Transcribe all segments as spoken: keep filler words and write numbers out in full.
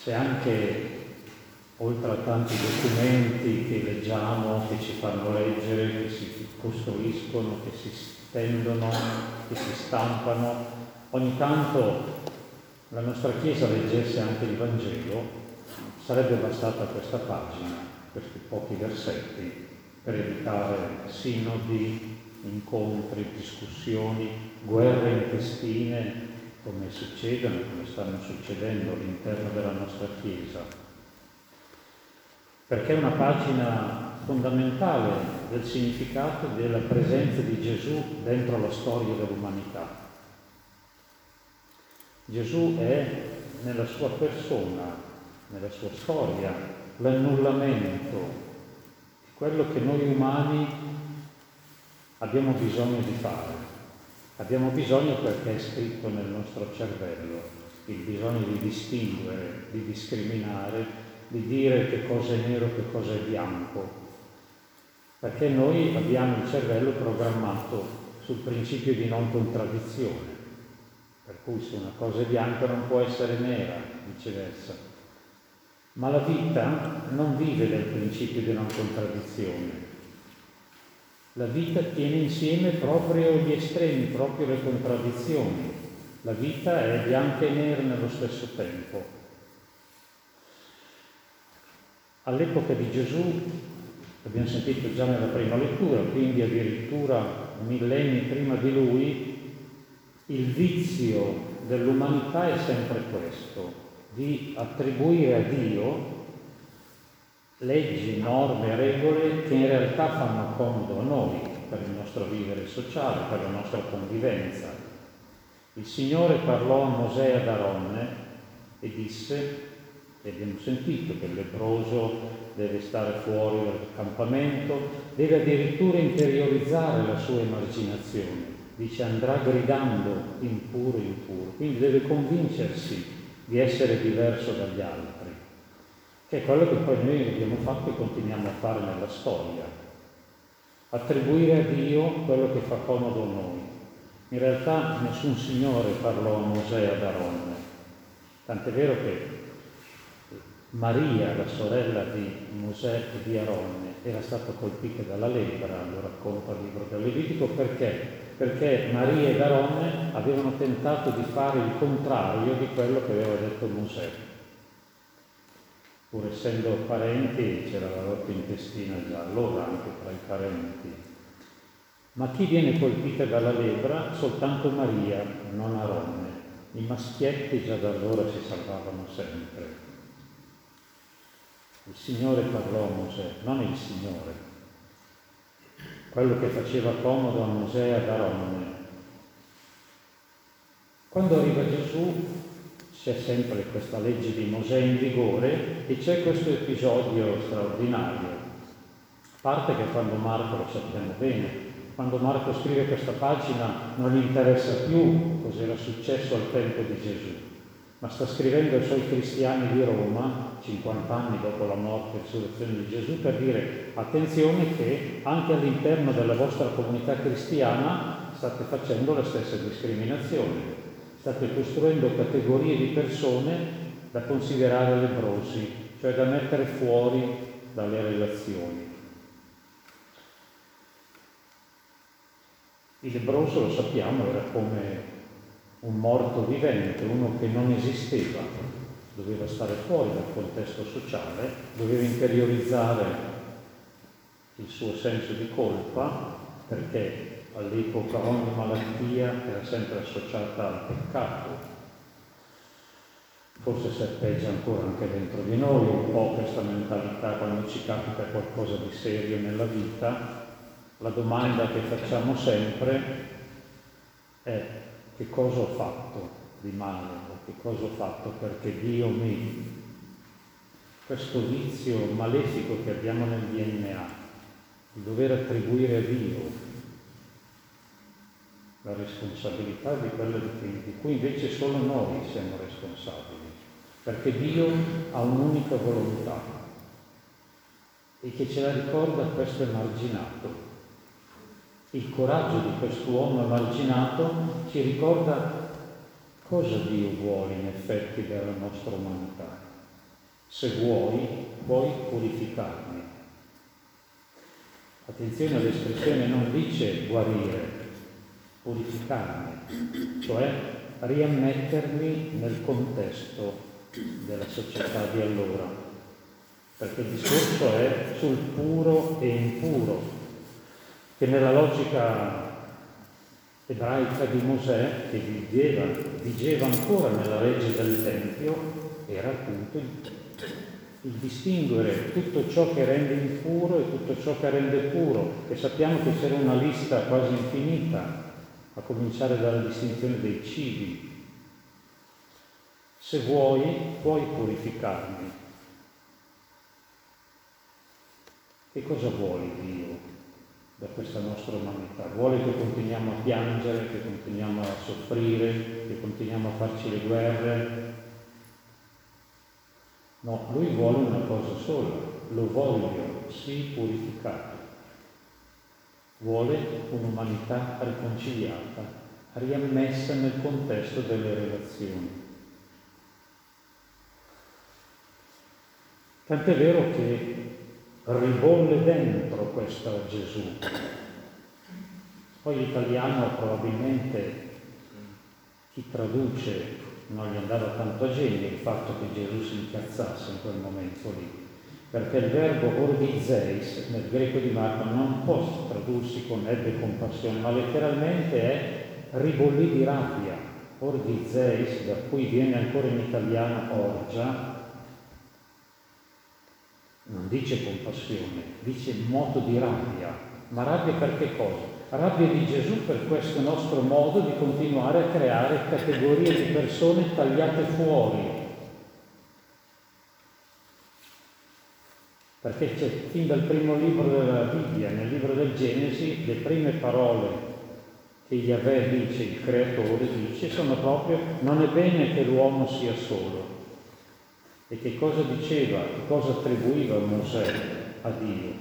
se anche oltre a tanti documenti che leggiamo, che ci fanno leggere, che si costruiscono, che si stendono, che si stampano, ogni tanto la nostra Chiesa leggesse anche il Vangelo, sarebbe bastata questa pagina, questi pochi versetti, per evitare sinodi, incontri, discussioni, guerre intestine, come succedono, come stanno succedendo all'interno della nostra Chiesa. Perché è una pagina fondamentale del significato della presenza di Gesù dentro la storia dell'umanità. Gesù è nella sua persona, nella sua storia, l'annullamento di quello che noi umani abbiamo bisogno di fare. Abbiamo bisogno perché è scritto nel nostro cervello, il bisogno di distinguere, di discriminare, di dire che cosa è nero, che cosa è bianco. Perché noi abbiamo il cervello programmato sul principio di non contraddizione. Per cui se una cosa è bianca non può essere nera, viceversa. Ma la vita non vive del principio di non contraddizione. La vita tiene insieme proprio gli estremi, proprio le contraddizioni. La vita è bianca e nera nello stesso tempo. All'epoca di Gesù, abbiamo sentito già nella prima lettura, quindi addirittura millenni prima di lui, il vizio dell'umanità è sempre questo, di attribuire a Dio leggi, norme, regole che in realtà fanno comodo a noi, per il nostro vivere sociale, per la nostra convivenza. Il Signore parlò a Mosè e ad Aronne e disse, e abbiamo sentito che il lebbroso deve stare fuori dal campamento, deve addirittura interiorizzare la sua emarginazione. Dice andrà gridando impuro, impuro, quindi deve convincersi di essere diverso dagli altri, che è quello che poi noi abbiamo fatto e continuiamo a fare nella storia. Attribuire a Dio quello che fa comodo a noi. In realtà nessun Signore parlò a Mosè e ad Aronne, tant'è vero che Maria, la sorella di Mosè e di Aronne, era stata colpita dalla lebbra, lo racconta il libro del Levitico, perché? Perché Maria ed Aronne avevano tentato di fare il contrario di quello che aveva detto Mosè. Pur essendo parenti c'era la lotta intestina già allora anche tra i parenti. Ma chi viene colpita dalla lebbra? Soltanto Maria, non Aronne. I maschietti già da allora si salvavano sempre. Il Signore parlò a Mosè, non il Signore. Quello che faceva comodo a Mosè e ad Aronne. Quando arriva Gesù c'è sempre questa legge di Mosè in vigore e c'è questo episodio straordinario. A parte che quando Marco, lo sappiamo bene, quando Marco scrive questa pagina non gli interessa più cos'era successo al tempo di Gesù, ma sta scrivendo ai suoi cristiani di Roma, cinquanta anni dopo la morte e risurrezione di Gesù, per dire attenzione che anche all'interno della vostra comunità cristiana state facendo la stessa discriminazione, state costruendo categorie di persone da considerare lebbrosi, cioè da mettere fuori dalle relazioni. Il lebbroso, lo sappiamo, era come un morto vivente, uno che non esisteva, doveva stare fuori dal contesto sociale, doveva interiorizzare il suo senso di colpa, perché all'epoca ogni malattia era sempre associata al peccato. Forse serpeggia ancora anche dentro di noi un po' questa mentalità quando ci capita qualcosa di serio nella vita. La domanda che facciamo sempre è: che cosa ho fatto di male, o che cosa ho fatto perché Dio mi... Questo vizio malefico che abbiamo nel D N A, di dover attribuire a Dio la responsabilità di quello di cui invece solo noi siamo responsabili, perché Dio ha un'unica volontà e che ce la ricorda questo emarginato. Il coraggio di quest'uomo emarginato ci ricorda cosa Dio vuole in effetti della nostra umanità. se vuoi, puoi purificarmi. Attenzione all'espressione, non dice guarire, purificarmi, cioè riammettermi nel contesto della società di allora, perché il discorso è sul puro e impuro, che nella logica ebraica di Mosè, che viveva, vigeva ancora nella legge del Tempio, era appunto il, il distinguere tutto ciò che rende impuro e tutto ciò che rende puro, e sappiamo che c'era una lista quasi infinita, a cominciare dalla distinzione dei cibi. Se vuoi, puoi purificarmi. Che cosa vuole Dio da questa nostra umanità? Vuole che continuiamo a piangere, che continuiamo a soffrire, che continuiamo a farci le guerre? No, Lui vuole una cosa sola, lo voglio, sì, purificato. Vuole un'umanità riconciliata, riammessa nel contesto delle relazioni. Tant'è vero che ribolle dentro questo Gesù. Poi l'italiano probabilmente, chi traduce, non gli andava tanto a genio il fatto che Gesù si incazzasse in quel momento lì, perché il verbo orgizeis nel greco di Marco non può tradursi con ebbe compassione, ma letteralmente è ribollì di rabbia. Orgizeis, da cui viene ancora in italiano orgia, non dice compassione, dice moto di rabbia. Ma rabbia per che cosa? Rabbia di Gesù per questo nostro modo di continuare a creare categorie di persone tagliate fuori. Perché c'è fin dal primo libro della Bibbia, nel libro del Genesi, le prime parole che Yahweh dice, il creatore dice, sono proprio: non è bene che l'uomo sia solo. E che cosa diceva, che cosa attribuiva Mosè a Dio?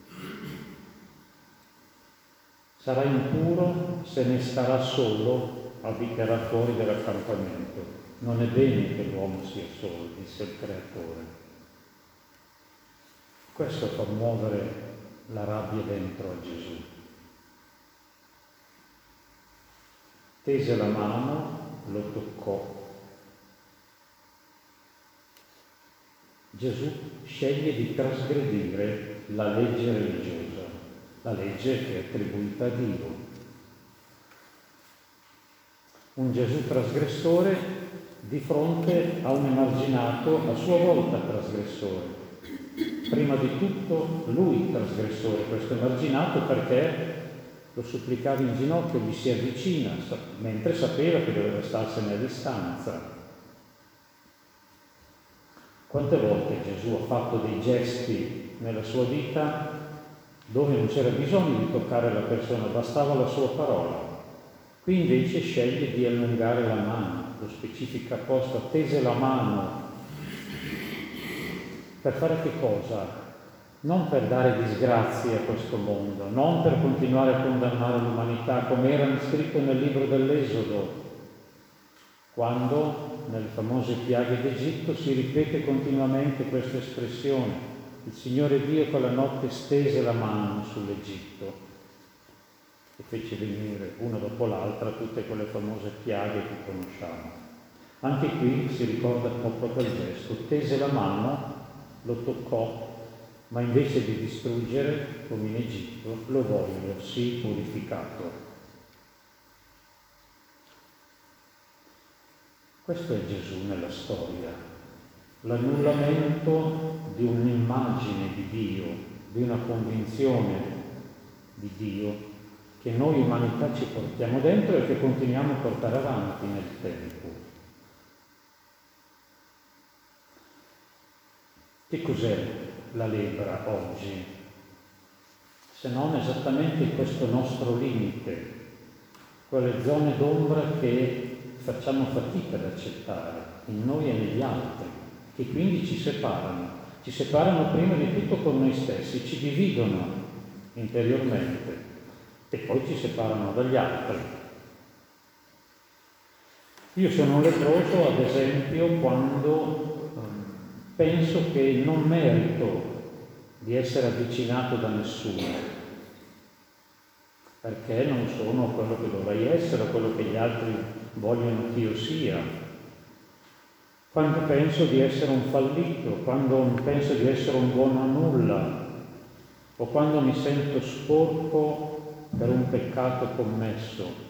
Sarà impuro se ne starà solo, abiterà fuori dall'accampamento. Non è bene che l'uomo sia solo, disse il creatore. Questo fa muovere la rabbia dentro a Gesù. Tese la mano, lo toccò. Gesù sceglie di trasgredire la legge religiosa, la legge che è attribuita a Dio. Un Gesù trasgressore di fronte a un emarginato a sua volta trasgressore. Prima di tutto lui trasgressore, questo emarginato, perché lo supplicava in ginocchio, gli si avvicina, mentre sapeva che doveva starsene a distanza. Quante volte Gesù ha fatto dei gesti nella sua vita dove non c'era bisogno di toccare la persona, bastava la sua parola. Qui invece sceglie di allungare la mano, lo specifica apposta, tese la mano. Per fare che cosa? Non per dare disgrazie a questo mondo, non per continuare a condannare l'umanità, come era scritto nel libro dell'Esodo, quando nelle famose piaghe d'Egitto si ripete continuamente questa espressione: il Signore Dio quella notte stese la mano sull'Egitto e fece venire una dopo l'altra tutte quelle famose piaghe che conosciamo. Anche qui si ricorda proprio quel gesto: tese la mano, lo toccò, ma invece di distruggere, come in Egitto, lo voglio, sì, purificato. Questo è Gesù nella storia, l'annullamento di un'immagine di Dio, di una convinzione di Dio che noi umanità ci portiamo dentro e che continuiamo a portare avanti nel tempo. Che cos'è la lebbra oggi? Se non esattamente questo nostro limite, quelle zone d'ombra che facciamo fatica ad accettare in noi e negli altri, che quindi ci separano. Ci separano prima di tutto con noi stessi, ci dividono interiormente e poi ci separano dagli altri. Io sono un lebbroso, ad esempio, quando penso che non merito di essere avvicinato da nessuno, perché non sono quello che dovrei essere, quello che gli altri vogliono che io sia. Quando penso di essere un fallito, quando penso di essere un buono a nulla, o quando mi sento sporco per un peccato commesso,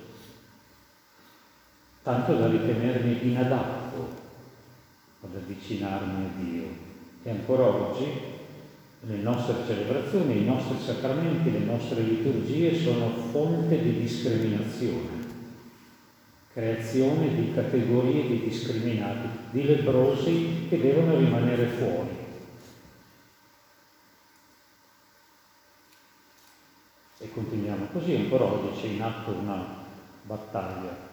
tanto da ritenermi inadatto ad avvicinarmi a Dio. E ancora oggi le nostre celebrazioni, i nostri sacramenti, le nostre liturgie sono fonte di discriminazione, creazione di categorie di discriminati, di lebbrosi che devono rimanere fuori. E continuiamo così, ancora oggi c'è in atto una battaglia,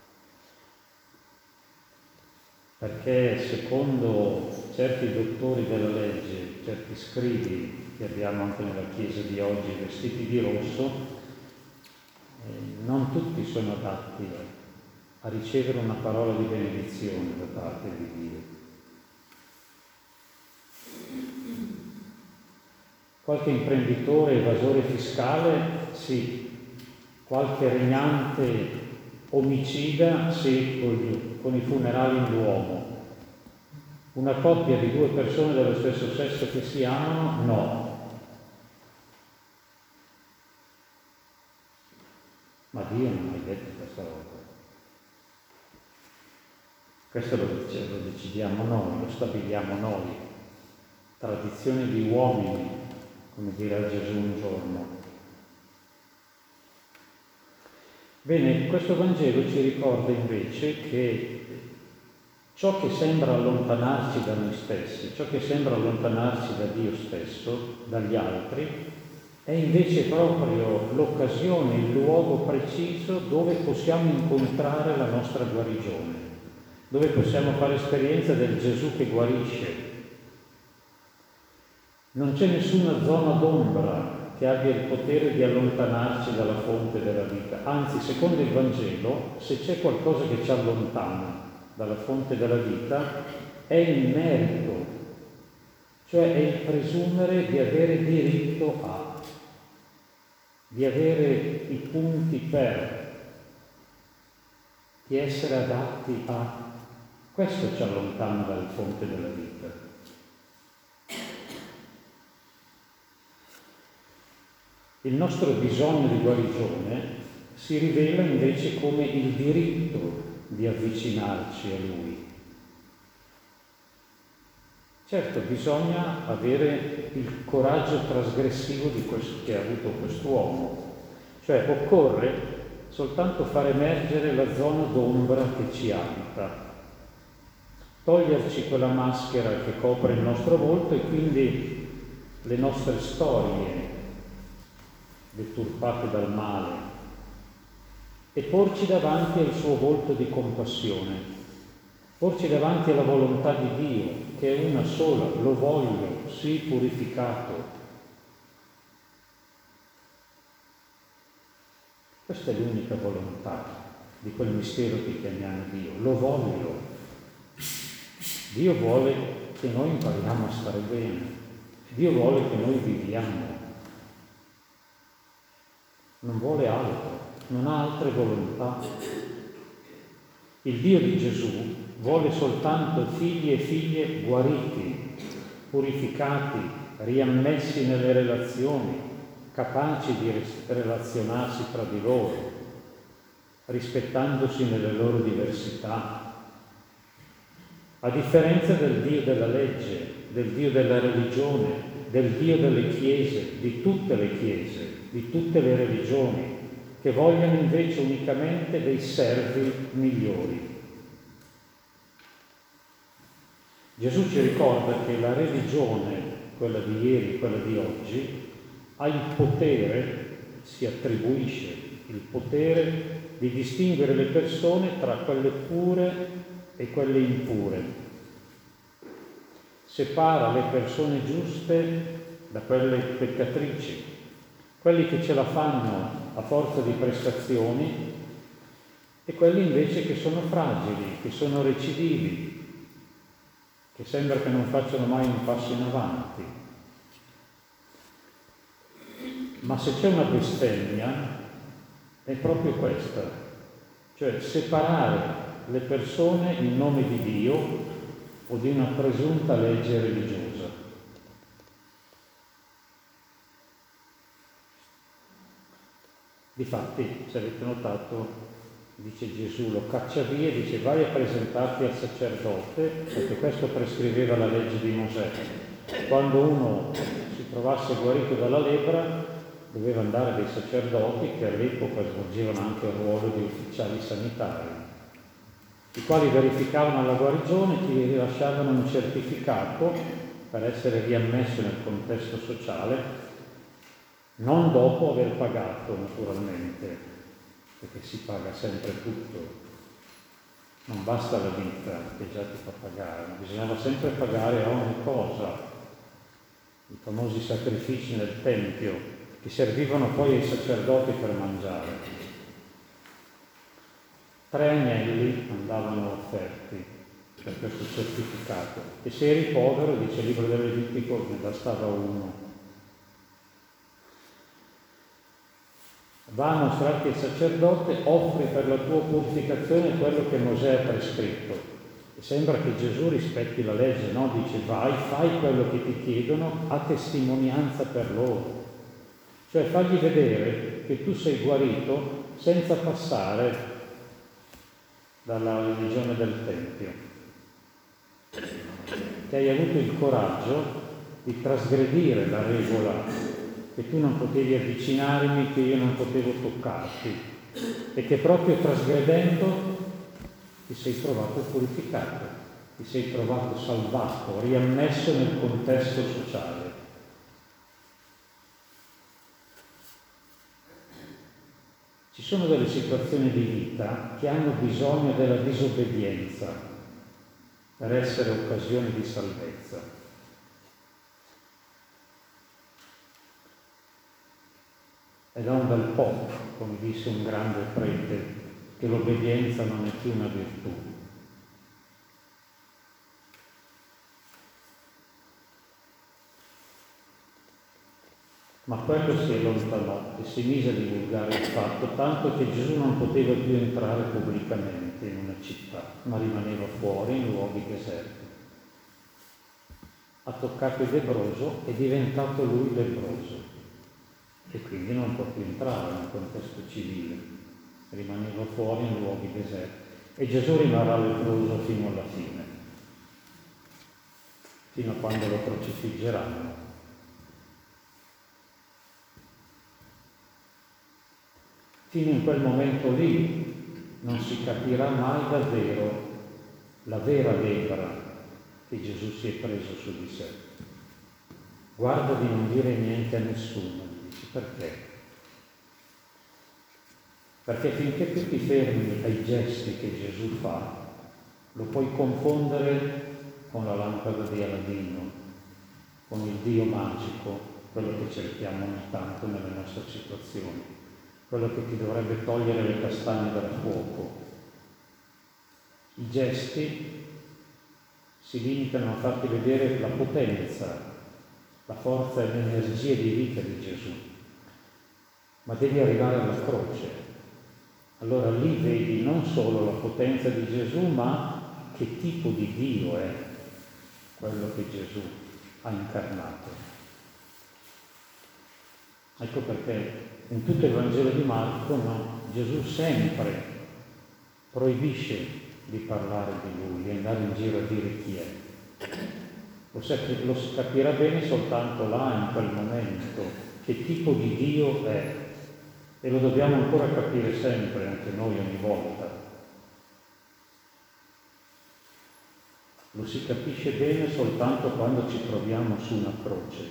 perché secondo certi dottori della legge, certi scribi che abbiamo anche nella Chiesa di oggi vestiti di rosso, eh, non tutti sono adatti a ricevere una parola di benedizione da parte di Dio. Qualche imprenditore evasore fiscale, sì, qualche regnante omicida, sì, con, con i funerali in Duomo. Una coppia di due persone dello stesso sesso che si amano, no. Ma Dio non ha mai detto questa cosa. Questo lo, lo decidiamo noi, lo stabiliamo noi. Tradizione di uomini, come dirà Gesù un giorno. Bene, questo Vangelo ci ricorda invece che ciò che sembra allontanarci da noi stessi, ciò che sembra allontanarci da Dio stesso, dagli altri, è invece proprio l'occasione, il luogo preciso dove possiamo incontrare la nostra guarigione, dove possiamo fare esperienza del Gesù che guarisce. Non c'è nessuna zona d'ombra che abbia il potere di allontanarci dalla fonte della vita. Anzi, secondo il Vangelo, se c'è qualcosa che ci allontana dalla fonte della vita, è il merito, cioè è il presumere di avere diritto a, di avere i punti per, di essere adatti a. Questo ci allontana dalla fonte della vita. Il nostro bisogno di guarigione si rivela invece come il diritto di avvicinarci a Lui. Certo, bisogna avere il coraggio trasgressivo di questo che ha avuto quest'uomo, cioè occorre soltanto far emergere la zona d'ombra che ci abita, toglierci quella maschera che copre il nostro volto e quindi le nostre storie deturpate dal male, e porci davanti al suo volto di compassione, porci davanti alla volontà di Dio, che è una sola, lo voglio, sii purificato. Questa è l'unica volontà di quel mistero che chiamiamo Dio, lo voglio. Dio vuole che noi impariamo a stare bene, Dio vuole che noi viviamo. Non vuole altro, non ha altre volontà. Il Dio di Gesù vuole soltanto figli e figlie guariti, purificati, riammessi nelle relazioni, capaci di relazionarsi tra di loro, rispettandosi nelle loro diversità. A differenza del Dio della legge, del Dio della religione, del Dio delle chiese, di tutte le chiese, di tutte le religioni, che vogliono invece unicamente dei servi migliori. Gesù ci ricorda che la religione, quella di ieri, quella di oggi, ha il potere, si attribuisce il potere di distinguere le persone tra quelle pure e quelle impure. Separa le persone giuste da quelle peccatrici, quelli che ce la fanno a forza di prestazioni e quelli invece che sono fragili, che sono recidivi. che sembra che non facciano mai un passo in avanti. Ma se c'è una bestemmia è proprio questa, cioè separare le persone in nome di Dio o di una presunta legge religiosa. Difatti, se avete notato, dice Gesù, lo caccia via, dice vai a presentarti al sacerdote, perché questo prescriveva la legge di Mosè. Quando uno si trovasse guarito dalla lebbra, doveva andare dai sacerdoti, che all'epoca svolgevano anche il ruolo di ufficiali sanitari, i quali verificavano la guarigione, ti rilasciavano un certificato per essere riammesso nel contesto sociale, non dopo aver pagato naturalmente, perché si paga sempre tutto. Non basta la vita che già ti fa pagare, ma bisognava sempre pagare ogni cosa. I famosi sacrifici nel Tempio, che servivano poi ai sacerdoti per mangiare. Tre agnelli andavano offerti per questo certificato. E se eri povero, dice il libro del Levitico, ne bastava uno. Va a mostrarti il sacerdote, offri per la tua purificazione quello che Mosè ha prescritto. E sembra che Gesù rispetti la legge, no? Dice vai, fai quello che ti chiedono a testimonianza per loro. Cioè fagli vedere che tu sei guarito senza passare dalla religione del Tempio. Che hai avuto il coraggio di trasgredire la regola, che tu non potevi avvicinarmi, che io non potevo toccarti, e che proprio trasgredendo ti sei trovato purificato, ti sei trovato salvato, riammesso nel contesto sociale. Ci sono delle situazioni di vita che hanno bisogno della disobbedienza per essere occasioni di salvezza. È da un bel po', come disse un grande prete, che l'obbedienza non è più una virtù. Ma quello si allontanò e si mise a divulgare il fatto, tanto che Gesù non poteva più entrare pubblicamente in una città, ma rimaneva fuori in luoghi deserti. Ha toccato il lebbroso, è diventato lui lebbroso. E quindi non può più entrare nel contesto civile, rimaneva fuori in luoghi deserti. E Gesù rimarrà lebbroso fino alla fine, fino a quando lo crocifiggeranno. Fino in quel momento lì non si capirà mai davvero la vera lebbra che Gesù si è preso su di sé. Guarda di non dire niente a nessuno. Perché? Perché finché tu ti fermi ai gesti che Gesù fa, lo puoi confondere con la lampada di Aladino, con il Dio magico, quello che cerchiamo ogni tanto nelle nostre situazioni, quello che ti dovrebbe togliere le castagne dal fuoco. I gesti si limitano a farti vedere la potenza, la forza e l'energia di vita di Gesù. Ma devi arrivare alla croce. Allora lì vedi non solo la potenza di Gesù, ma che tipo di Dio è quello che Gesù ha incarnato. Ecco perché in tutto il Vangelo di Marco, no, Gesù sempre proibisce di parlare di Lui, di andare in giro a dire chi è. Lo si capirà bene soltanto là, in quel momento, che tipo di Dio è. E lo dobbiamo ancora capire sempre, anche noi ogni volta. Lo si capisce bene soltanto quando ci troviamo su una croce.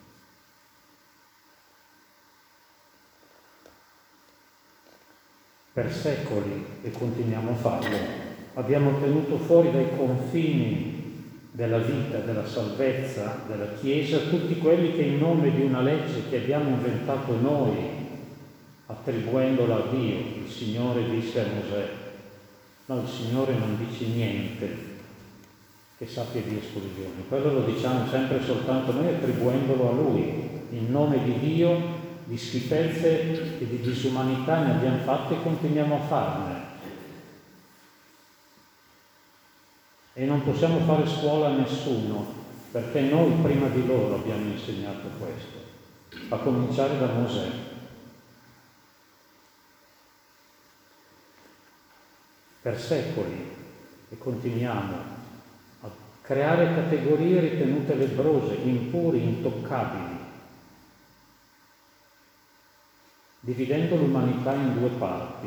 Per secoli, e continuiamo a farlo, abbiamo tenuto fuori dai confini della vita, della salvezza, della Chiesa, tutti quelli che in nome di una legge che abbiamo inventato noi, attribuendola a Dio, il Signore disse a Mosè, no, il Signore non dice niente, che sappia di esclusione. Quello lo diciamo sempre soltanto noi, attribuendolo a Lui. In nome di Dio, di schifezze e di disumanità ne abbiamo fatte e continuiamo a farne. E non possiamo fare scuola a nessuno, perché noi prima di loro abbiamo insegnato questo, a cominciare da Mosè. Per secoli, e continuiamo a creare categorie ritenute lebrose, impuri, intoccabili, dividendo l'umanità in due parti.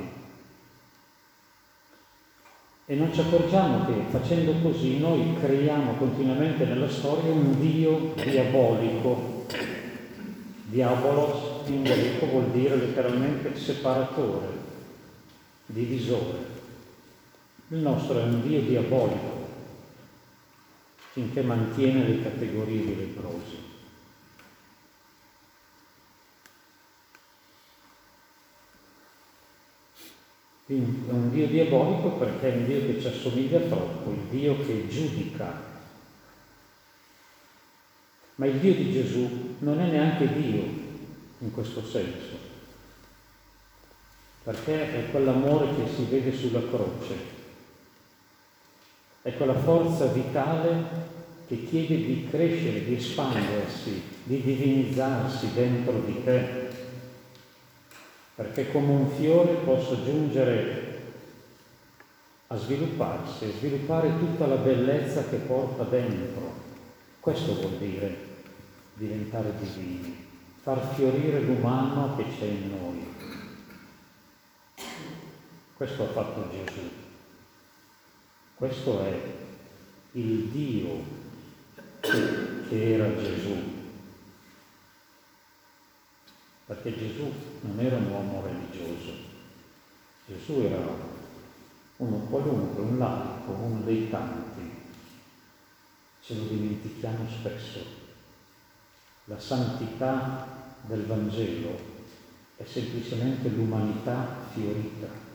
E non ci accorgiamo che facendo così noi creiamo continuamente nella storia un Dio diabolico. Diabolos in greco vuol dire letteralmente separatore, divisore. Il nostro è un Dio diabolico, finché mantiene le categorie di leprosi. Quindi è un Dio diabolico perché è un Dio che ci assomiglia troppo, il Dio che giudica. Ma il Dio di Gesù non è neanche Dio in questo senso, perché è quell'amore che si vede sulla croce, è quella forza vitale che chiede di crescere, di espandersi, di divinizzarsi dentro di te, perché come un fiore possa giungere a svilupparsi, a sviluppare tutta la bellezza che porta dentro. Questo vuol dire diventare divini, far fiorire l'umano che c'è in noi. Questo ha fatto Gesù. Questo è il Dio che era Gesù. Perché Gesù non era un uomo religioso, Gesù era uno qualunque, un laico, uno dei tanti. Ce lo dimentichiamo spesso. La santità del Vangelo è semplicemente l'umanità fiorita.